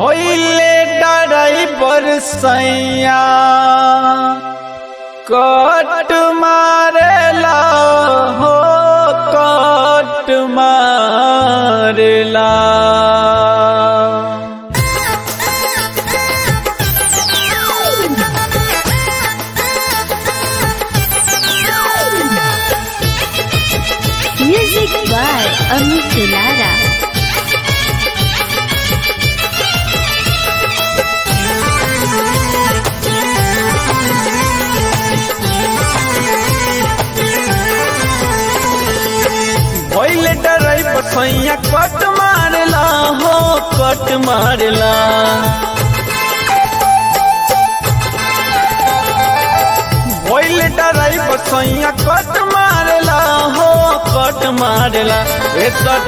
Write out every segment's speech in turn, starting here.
भइले ड्राइवर सैया कट मारेला हो कट मारेला। म्यूजिक बाय अमित लारा। भइले ड्राइवर सैया कट मारेला हो कट मारेला। भइले ड्राइवर सैया कट मारेला हो कट मारेला। ए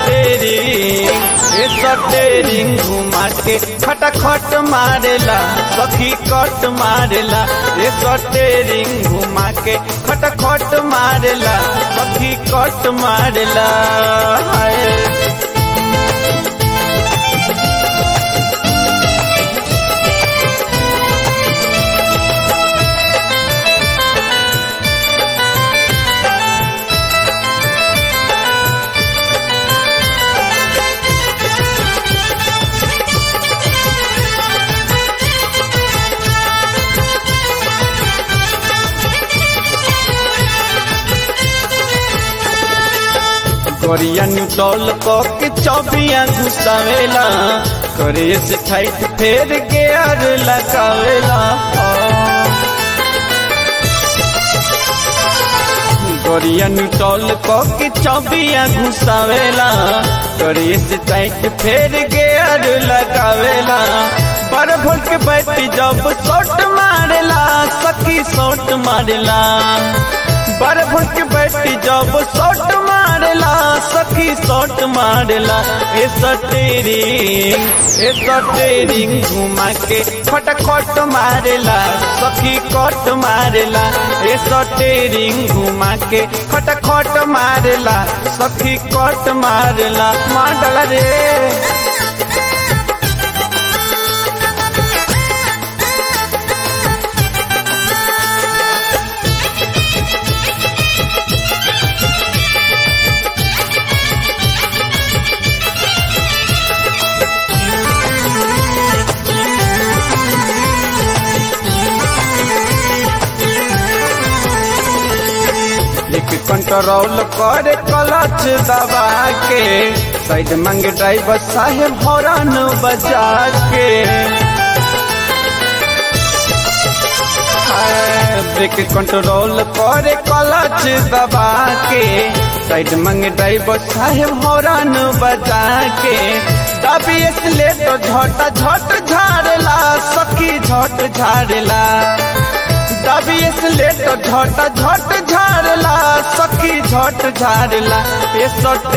सटेरिंग घुमा के खटाखट मारेला सखी कट मारेला। ए सटेरिंग घुमा के खटाखट मारेला सखी कट मारेला। करिया न्यूट्रल के चौबिया घुसावेला करे से टाइट फेर गियर लगावेला। करिया न्यूट्रल के चौबिया घुसावेला करे से टाइट फेर गियर लगावेला। 12 वोल्ट के बैटरी जब शॉट मारेला सखी शॉट मारेला। 12 वोल्ट के बैटरी जब शॉट मारेला सखी शॉट मारेला। ए सटेरिंग घुमा के खटाखट मारेला सखी कट मारेला। ए सटेरिंग घुमा के खटाखट मारेला सखी कट मारेला। माडला रे कंट्रोल करे क्लच दबा के साइड मांगे ड्राइवर साहेब हॉर्न बजा के। ब्रेक कंट्रोल करे क्लच दबा के साइड मांगे ड्राइवर साहेब हॉर्न बजा के। दबी एक्सीलेटर झट झट झाड़ला सखी झट झाड़ला। दबी एक्सीलेटर झट झट झाड़ला सखी झट झाड़ला। ए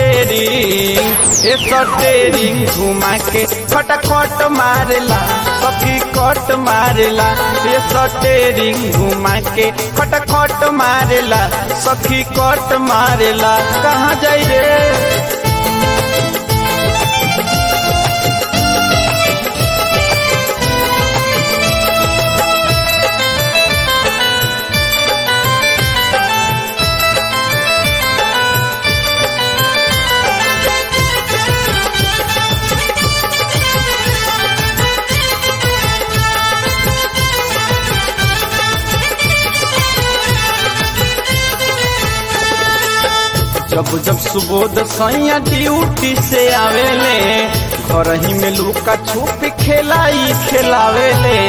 सटेरिंग घुमा के खटाखट मारेला सखी कट मारेला। ए सटेरिंग घुमा के खटाखट मारेला सखी कट मारेला। कहाँ जाई रे जब सुबोध सैया ड्यूटी से आवेले घर ही में लुका छुप खेलाई खेलावेले।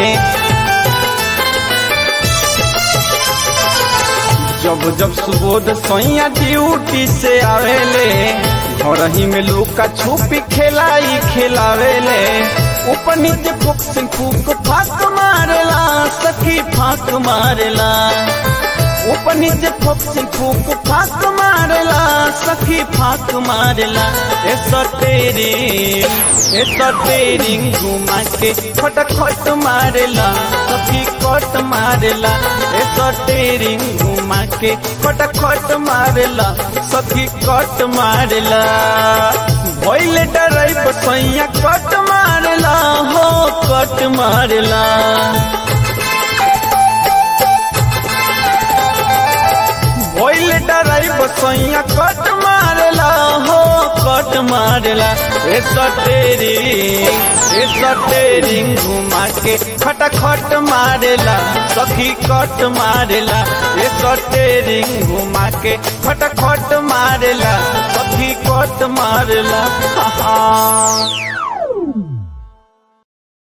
जब सुबोध सैया ड्यूटी से आवेले घर ही में लुका छुप खेलाई खेलावेले। ऊपर नीचे फूक फाक मारेला सखी फाक मारेला। ऊपर नीचे फूक फाक मारेला सखी फाक मारेला। ए सटेरिंग घुमा के खटाखट मारेला सखी कट मारेला। ए सटेरिंग घुमा के खटाखट मारेला सखी कट मारेला। भइले ड्राइवर सैया कट मारेला हो कट मारला। भइल डराइब सैया कट मारला हो कट मारला। ए सटेरिंग घुमा के खटाखट मारेला सखी कट मारेला। ए सटेरिंग घुमा के खटाखट मारेला सखी कट मारेला।